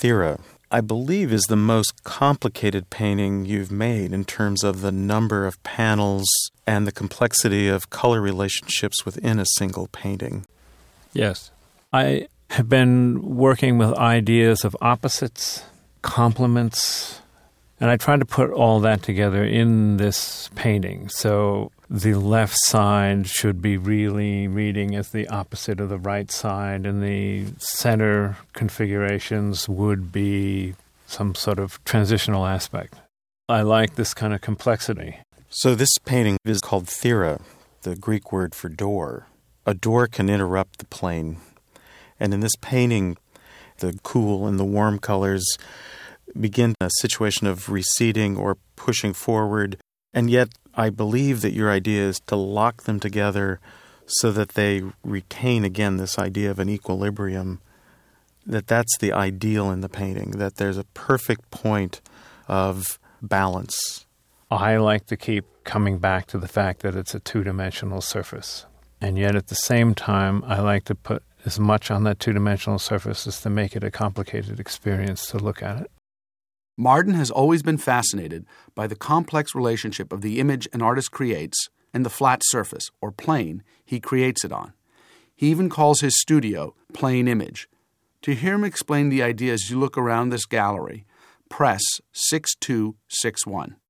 Thera, I believe, is the most complicated painting you've made in terms of the number of panels and the complexity of color relationships within a single painting. Yes. I have been working with ideas of opposites, complements, and I tried to put all that together in this painting. So the left side should be really reading as the opposite of the right side, and the center configurations would be some sort of transitional aspect. I like this kind of complexity. So this painting is called Thera, the Greek word for door. A door can interrupt the plane. And in this painting, the cool and the warm colors begin a situation of receding or pushing forward. And yet, I believe that your idea is to lock them together so that they retain, again, this idea of an equilibrium, that's the ideal in the painting, that there's a perfect point of balance. I like to keep coming back to the fact that it's a two-dimensional surface. And yet, at the same time, I like to put as much on that two-dimensional surface as to make it a complicated experience to look at it. Marden has always been fascinated by the complex relationship of the image an artist creates and the flat surface, or plane, he creates it on. He even calls his studio Plane Image. To hear him explain the idea as you look around this gallery, press 6261.